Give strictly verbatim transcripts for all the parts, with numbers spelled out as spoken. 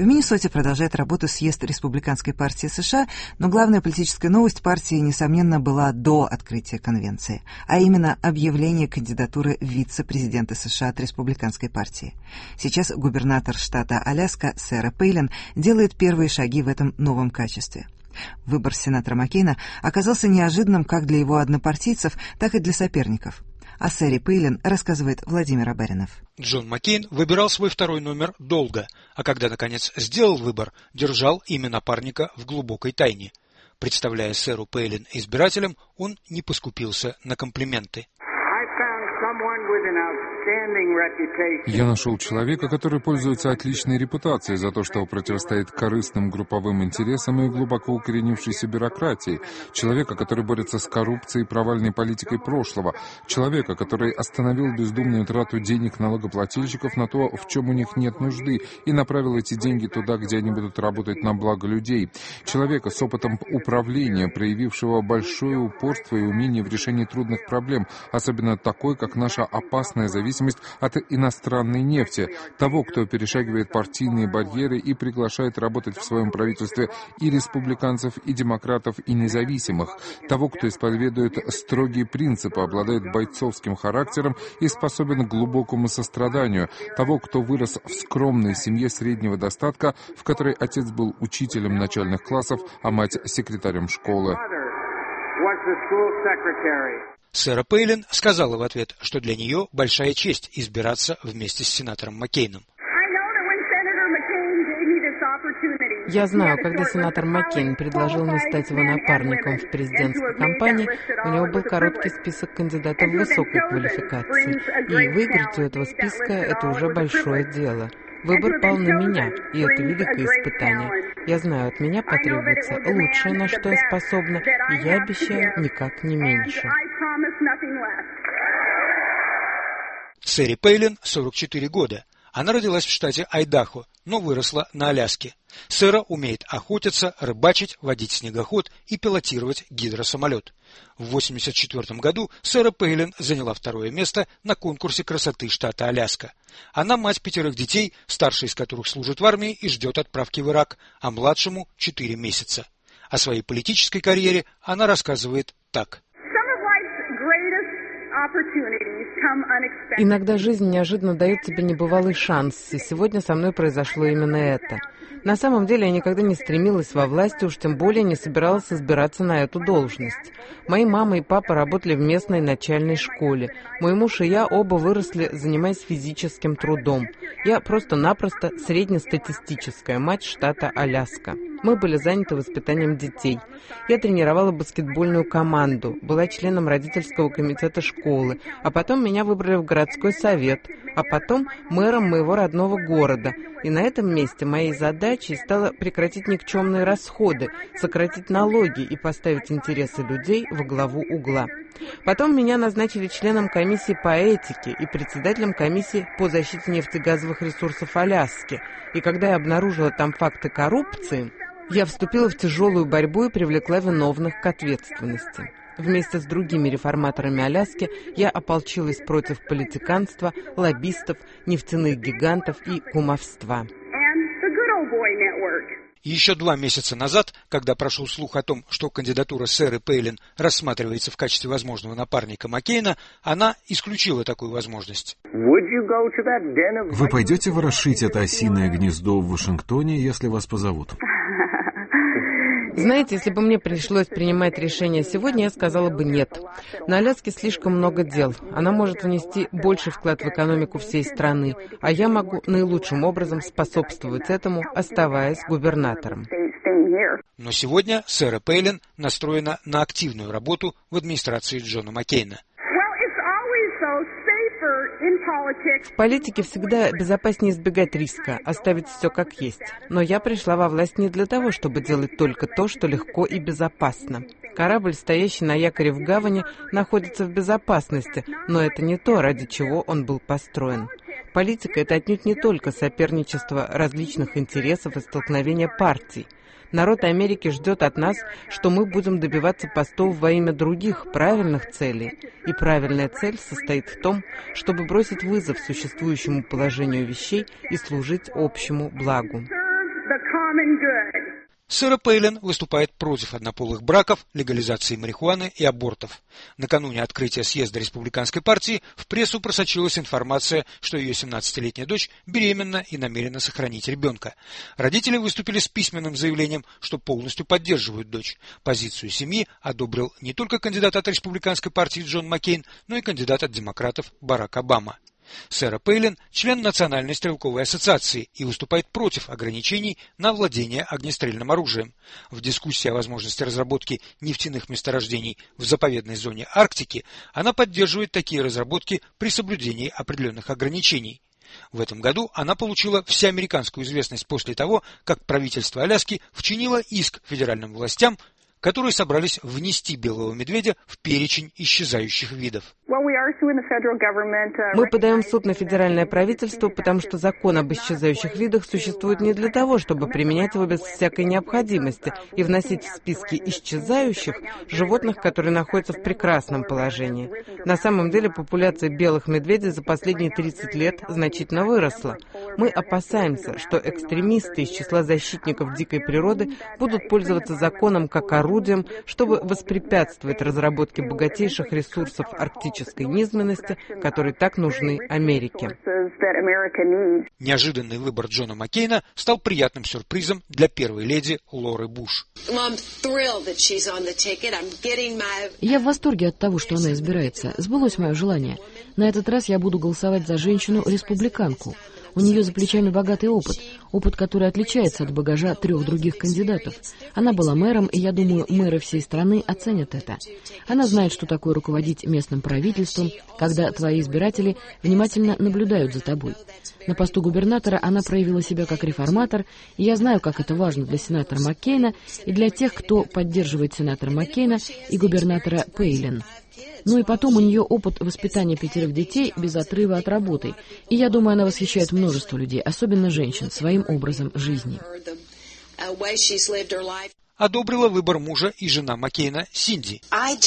В Миннесоте продолжает работу съезд Республиканской партии США, но главная политическая новость партии, несомненно, была до открытия конвенции, а именно объявление кандидатуры вице-президента США от Республиканской партии. Сейчас губернатор штата Аляска Сара Пейлин делает первые шаги в этом новом качестве. Выбор сенатора Маккейна оказался неожиданным как для его однопартийцев, так и для соперников. О Сэре Пейлин рассказывает Владимир Абаринов. Джон Маккейн выбирал свой второй номер долго, а когда, наконец, сделал выбор, держал имя напарника в глубокой тайне. Представляя Сэру Пейлин избирателям, он не поскупился на комплименты. Я нашел человека, который пользуется отличной репутацией за то, что противостоит корыстным групповым интересам и глубоко укоренившейся бюрократии. Человека, который борется с коррупцией и провальной политикой прошлого. Человека, который остановил бездумную трату денег налогоплательщиков на то, в чем у них нет нужды, и направил эти деньги туда, где они будут работать на благо людей. Человека с опытом управления, проявившего большое упорство и умение в решении трудных проблем, особенно такой, как наша опасная зависимость от иностранной нефти, того, кто перешагивает партийные барьеры и приглашает работать в своем правительстве и республиканцев, и демократов, и независимых, того, кто исповедует строгие принципы, обладает бойцовским характером и способен к глубокому состраданию, того, кто вырос в скромной семье среднего достатка, в которой отец был учителем начальных классов, а мать секретарем школы. Сэра Пейлин сказала в ответ, что для нее большая честь избираться вместе с сенатором Маккейном. Я знаю, когда сенатор Маккейн предложил мне стать его напарником в президентской кампании, у него был короткий список кандидатов высокой квалификации, и выиграть у этого списка – это уже большое дело. Выбор пал на меня, и это великое испытание. Я знаю, от меня потребуется лучшее, на что я способна, и я обещаю никак не меньше. Сэре Пейлин сорок четыре года. Она родилась в штате Айдахо, но выросла на Аляске. Сэра умеет охотиться, рыбачить, водить снегоход и пилотировать гидросамолет. В восемьдесят четвёртом году Сэра Пейлин заняла второе место на конкурсе красоты штата Аляска. Она мать пятерых детей, старший из которых служит в армии и ждет отправки в Ирак, а младшему четыре месяца. О своей политической карьере она рассказывает так. Иногда жизнь неожиданно дает тебе небывалый шанс, и сегодня со мной произошло именно это. На самом деле я никогда не стремилась во власть, уж тем более не собиралась избираться на эту должность. Мои мама и папа работали в местной начальной школе. Мой муж и я оба выросли, занимаясь физическим трудом. Я просто-напросто среднестатистическая мать штата Аляска. Мы были заняты воспитанием детей. Я тренировала баскетбольную команду, была членом родительского комитета школы, а потом меня выбрали в городской совет, а потом мэром моего родного города. И на этом месте моей задачей стало прекратить никчемные расходы, сократить налоги и поставить интересы людей во главу угла. Потом меня назначили членом комиссии по этике и председателем комиссии по защите нефтегазовых ресурсов Аляски. И когда я обнаружила там факты коррупции, я вступила в тяжелую борьбу и привлекла виновных к ответственности. Вместе с другими реформаторами Аляски я ополчилась против политиканства, лоббистов, нефтяных гигантов и кумовства. Еще два месяца назад, когда прошел слух о том, что кандидатура Сэры Пейлин рассматривается в качестве возможного напарника Маккейна, она исключила такую возможность. Вы пойдете ворошить это осиное гнездо в Вашингтоне, если вас позовут? Знаете, если бы мне пришлось принимать решение сегодня, я сказала бы нет. На Аляске слишком много дел. Она может внести больший вклад в экономику всей страны, а я могу наилучшим образом способствовать этому, оставаясь губернатором. Но сегодня Сэра Пейлин настроена на активную работу в администрации Джона Маккейна. В политике всегда безопаснее избегать риска, оставить все как есть. Но я пришла во власть не для того, чтобы делать только то, что легко и безопасно. Корабль, стоящий на якоре в гавани, находится в безопасности, но это не то, ради чего он был построен. Политика – это отнюдь не только соперничество различных интересов и столкновения партий. Народ Америки ждет от нас, что мы будем добиваться постов во имя других правильных целей. И правильная цель состоит в том, чтобы бросить вызов существующему положению вещей и служить общему благу. Сэра Пейлин выступает против однополых браков, легализации марихуаны и абортов. Накануне открытия съезда республиканской партии в прессу просочилась информация, что ее семнадцатилетняя дочь беременна и намерена сохранить ребенка. Родители выступили с письменным заявлением, что полностью поддерживают дочь. Позицию семьи одобрил не только кандидат от республиканской партии Джон Маккейн, но и кандидат от демократов Барак Обама. Сэра Пейлин – член Национальной стрелковой ассоциации и выступает против ограничений на владение огнестрельным оружием. В дискуссии о возможности разработки нефтяных месторождений в заповедной зоне Арктики она поддерживает такие разработки при соблюдении определенных ограничений. В этом году она получила всеамериканскую известность после того, как правительство Аляски вчинило иск федеральным властям, которые собрались внести белого медведя в перечень исчезающих видов. Мы подаем в суд на федеральное правительство, потому что закон об исчезающих видах существует не для того, чтобы применять его без всякой необходимости и вносить в списки исчезающих животных, которые находятся в прекрасном положении. На самом деле популяция белых медведей за последние тридцать лет значительно выросла. Мы опасаемся, что экстремисты из числа защитников дикой природы будут пользоваться законом как орудием, чтобы воспрепятствовать разработке богатейших ресурсов арктической низменности, которые так нужны Америке. Неожиданный выбор Джона Маккейна стал приятным сюрпризом для первой леди Лоры Буш. Я в восторге от того, что она избирается. Сбылось мое желание. На этот раз я буду голосовать за женщину-республиканку. У нее за плечами богатый опыт, опыт, который отличается от багажа трех других кандидатов. Она была мэром, и я думаю, мэры всей страны оценят это. Она знает, что такое руководить местным правительством, когда твои избиратели внимательно наблюдают за тобой. На посту губернатора она проявила себя как реформатор, и я знаю, как это важно для сенатора Маккейна и для тех, кто поддерживает сенатора Маккейна и губернатора Пейлин. Ну и потом у нее опыт воспитания пятерых детей без отрыва от работы. И я думаю, она восхищает множество людей, особенно женщин, своим образом жизни. Одобрила выбор мужа и жена Маккейна Синди.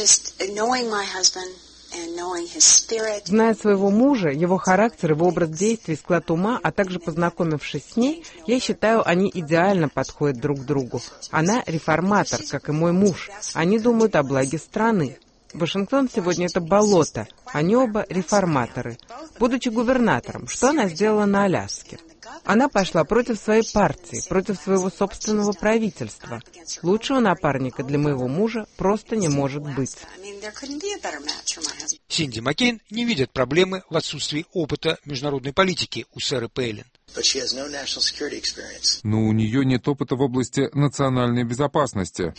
Зная своего мужа, его характер, его образ действий, склад ума, а также познакомившись с ней, я считаю, они идеально подходят друг к другу. Она реформатор, как и мой муж. Они думают о благе страны. Вашингтон сегодня это болото, они оба реформаторы. Будучи губернатором, что она сделала на Аляске? Она пошла против своей партии, против своего собственного правительства. Лучшего напарника для моего мужа просто не может быть. Синди Маккейн не видит проблемы в отсутствии опыта международной политики у Сэры Пейлин. Но у нее нет опыта в области национальной безопасности.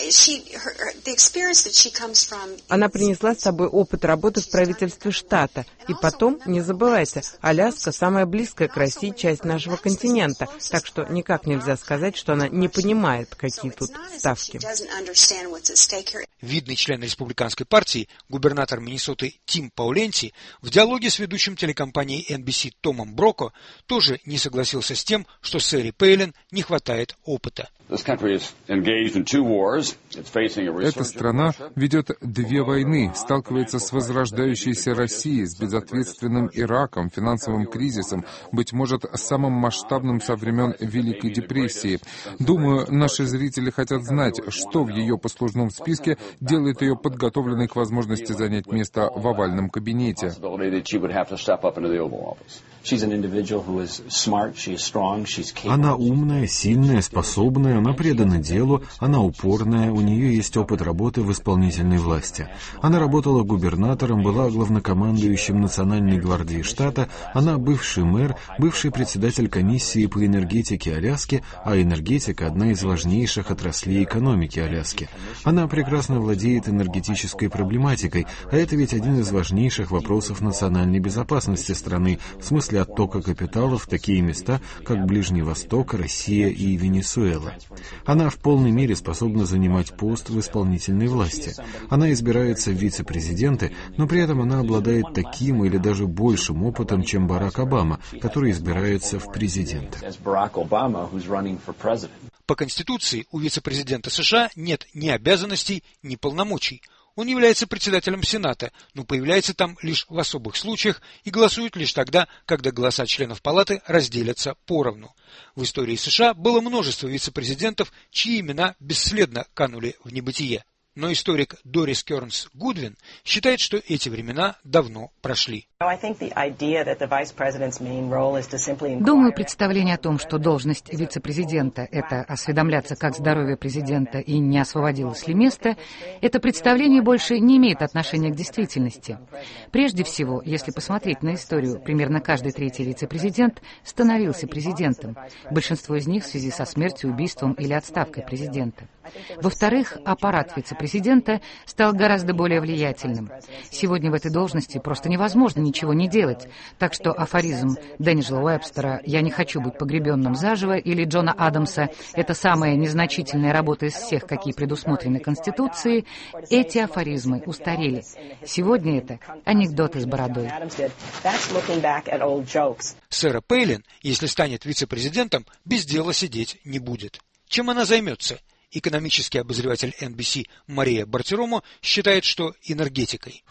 Она принесла с собой опыт работы в правительстве штата. И потом, не забывайте, Аляска – самая близкая к России часть нашего континента, так что никак нельзя сказать, что она не понимает, какие тут ставки. Видный член республиканской партии, губернатор Миннесоты Тим Пауленти, в диалоге с ведущим телекомпанией эн би си Томом Броко тоже не согласился с тем, что Сэре Пейлин не хватает опыта. Эта страна ведет две войны, сталкивается с возрождающейся Россией, с безответственным Ираком, финансовым кризисом, быть может, самым масштабным со времен Великой депрессии. Думаю, наши зрители хотят знать, что в ее послужном списке делает ее подготовленной к возможности занять место в овальном кабинете. Она умная, сильная, способная, она предана делу, она упорная, у нее есть опыт работы в исполнительной власти. Она работала губернатором, была главнокомандующим Национальной гвардии штата, она бывший мэр, бывший председатель комиссии по энергетике Аляски, а энергетика – одна из важнейших отраслей экономики Аляски. Она прекрасно владеет энергетической проблематикой, а это ведь один из важнейших вопросов национальной безопасности страны, в смысле оттока капитала в такие места, как Ближний Восток, Россия и Венесуэла. Она в полной мере способна занимать пост в исполнительной власти. Она избирается в вице-президенты, но при этом она обладает таким или даже большим опытом, чем Барак Обама, который избирается в президенты. По Конституции у вице-президента США нет ни обязанностей, ни полномочий. Он является председателем Сената, но появляется там лишь в особых случаях и голосует лишь тогда, когда голоса членов Палаты разделятся поровну. В истории США было множество вице-президентов, чьи имена бесследно канули в небытие. Но историк Дорис Кернс Гудвин считает, что эти времена давно прошли. Думаю, представление о том, что должность вице-президента – это осведомляться, как здоровье президента и не освободилось ли место, это представление больше не имеет отношения к действительности. Прежде всего, если посмотреть на историю, примерно каждый третий вице-президент становился президентом. Большинство из них в связи со смертью, убийством или отставкой президента. Во-вторых, аппарат вице-президента стал гораздо более влиятельным. Сегодня в этой должности просто невозможно ничего не делать, так что афоризм Дэниела Уэбстера «Я не хочу быть погребенным заживо» или Джона Адамса «Это самая незначительная работа из всех, какие предусмотрены Конституцией», эти афоризмы устарели. Сегодня это анекдоты с бородой. Сэра Пейлин, если станет вице-президентом, без дела сидеть не будет. Чем она займется? Экономический обозреватель эн би си Мария Бартиромо считает, что энергетикой.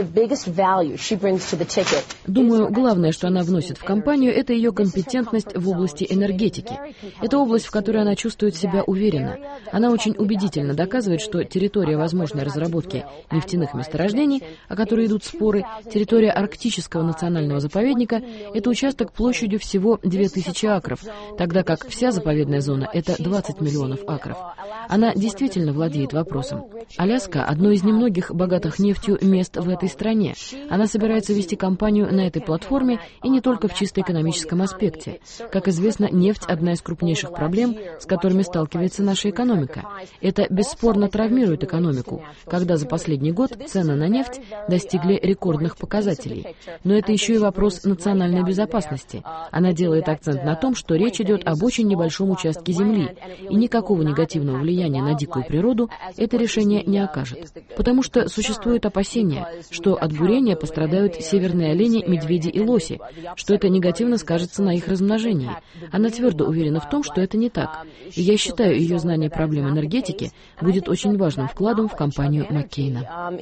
Думаю, главное, что она вносит в кампанию, это ее компетентность в области энергетики. Это область, в которой она чувствует себя уверенно. Она очень убедительно доказывает, что территория возможной разработки нефтяных месторождений, о которой идут споры, территория Арктического национального заповедника, это участок площадью всего две тысячи акров, тогда как вся заповедная зона – это двадцать миллионов акров. Она действительно владеет вопросом. Аляска – одно из немногих богатых нефтью мест в этой стране. Она собирается вести кампанию на этой платформе и не только в чисто экономическом аспекте. Как известно, нефть – одна из крупнейших проблем, с которыми сталкивается наша экономика. Это бесспорно травмирует экономику, когда за последний год цены на нефть достигли рекордных показателей. Но это еще и вопрос национальной безопасности. Она делает акцент на том, что речь идет об очень небольшом участке земли, и никакого негативного влияния на дикую природу это решение не окажет. Потому что существует опасение, что от бурения пострадают северные олени, медведи и лоси, что это негативно скажется на их размножении. Она твердо уверена в том, что это не так. И я считаю, ее знание проблем энергетики будет очень важным вкладом в кампанию Маккейна.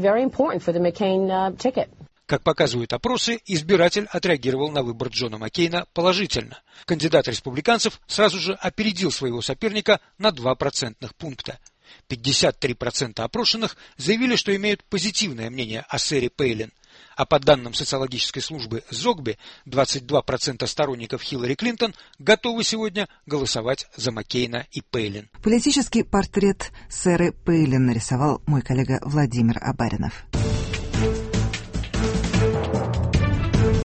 Как показывают опросы, избиратель отреагировал на выбор Джона Маккейна положительно. Кандидат республиканцев сразу же опередил своего соперника на два процентных пункта. пятьдесят три процента опрошенных заявили, что имеют позитивное мнение о сэре Пейлин. А по данным социологической службы Зогби, двадцать два процента сторонников Хиллари Клинтон готовы сегодня голосовать за Маккейна и Пейлин. Политический портрет сэры Пейлин нарисовал мой коллега Владимир Абаринов.